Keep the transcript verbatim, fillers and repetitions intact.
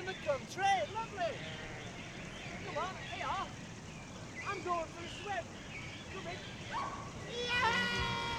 in the country. Lovely. Come on, here. I'm going for a swim. Come in. Yeah!